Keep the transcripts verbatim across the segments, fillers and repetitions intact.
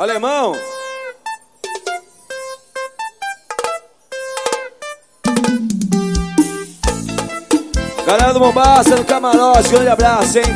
Alemão. Galera do Mombasa, no camarote, grande abraço, hein?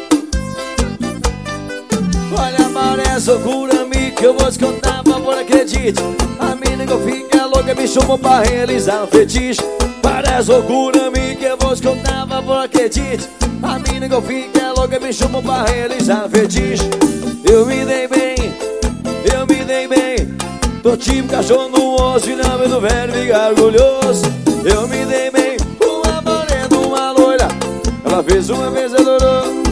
Olha, parece loucura, amigo, que eu vou te contar, por favor, acredite. A mina que eu fico é louca, me chamou pra realizar um fetiche. Parece loucura, amigo, que eu vou te contar, por favor, acredite. A mina que eu fico é louca, me chamou pra realizar um fetiche. Eu me dei bem, eu me dei bem. Tô tipo cachorro no osso, e não do velho ficar orgulhoso. Eu me dei bem, uma morena, uma loira. Ela fez uma vez, adorou.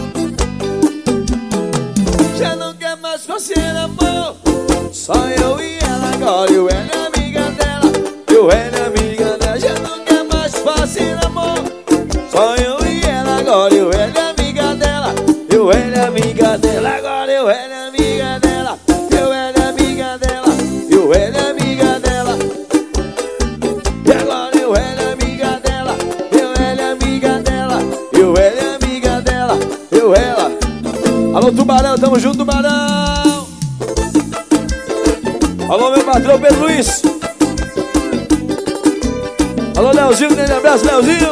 Já não quer mais fazer amor, só eu e ela. Agora eu era amiga dela, eu era amiga dela. Já não quer mais fazer amor, só eu e ela. Agora eu era amiga dela, eu era amiga dela. Agora eu era amiga dela, eu era amiga dela, eu era amiga dela. E agora eu era amiga dela, eu era amiga dela, eu era amiga dela, eu era. Alô, Tubarão, tamo junto, Tubarão. Alô, meu patrão Pedro Luiz. Alô, Leozinho, grande abraço, Leozinho.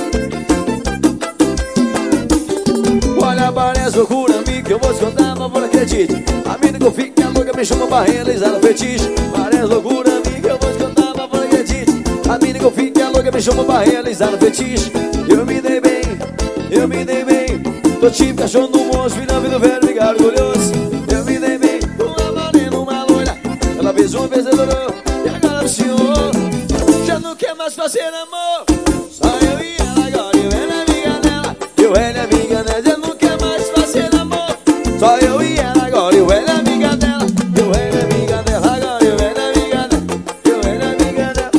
Olha, parece loucura, amigo, que eu vou te contar, mas não acredite. A mina que eu fico é louca, me chama pra realizar um fetiche. Parece loucura, amigo, que eu vou te contar, mas não acredite. A mina que eu fico é louca, me chama pra realizar um fetiche. Eu me dei bem, eu me dei bem. Tô tipo cachorro no monstro, virando do velho, ficar orgulhoso. Eu me dei bem, uma morena, uma loira. Ela fez uma vez, adorou. E agora o senhor já não quer mais fazer amor, só eu e ela. Agora eu era amiga dela, eu era amiga dela. Já não quer mais fazer amor, só eu e ela. Agora eu era amiga dela, eu era amiga dela. Agora eu era amiga dela, eu era amiga dela.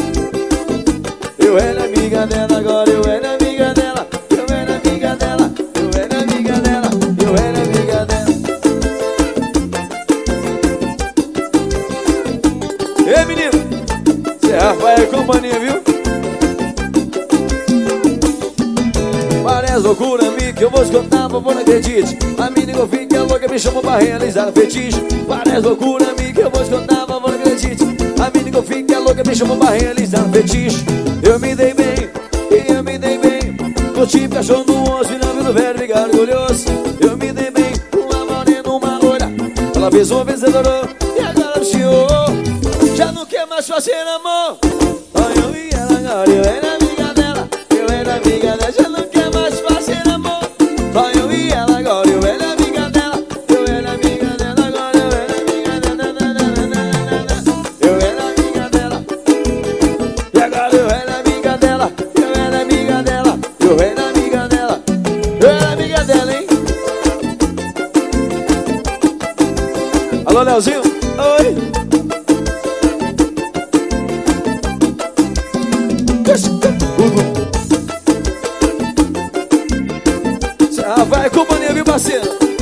Eu era amiga dela, agora eu era amiga dela. Eu era amiga dela, eu era amiga dela, eu era amiga dela. Ei, menino, cê é Rafael e companhia, viu? Parece loucura, amigo, que eu vou te contar, por favor, não acredite. A mina que eu fico é louca, me chamou pra realizar um fetiche. Parece loucura, amigo, que eu vou te contar, por favor, não acredite. A mina que eu fico é louca, me chamou pra realizar um fetiche. Eu me dei bem, e eu me dei bem. Tô tipo cachorro no osso, e não do velho, ficar orgulhoso. Eu me dei bem, uma morena, uma loira. Ela fez uma vez, adorou. E agora o senhor já não quer mais fazer amor, só eu e ela. Agora eu era amiga dela, eu era amiga dela. Já não quer mais fazer amor, só eu e ela. Agora eu era amiga dela, eu era amiga dela. Agora eu era amiga dela, eu era amiga dela. E agora eu era amiga dela, eu era amiga dela, eu era amiga dela, eu era amiga dela, hein? Alô, Leozinho, oi. Cê vai, companhia, viu, parceiro?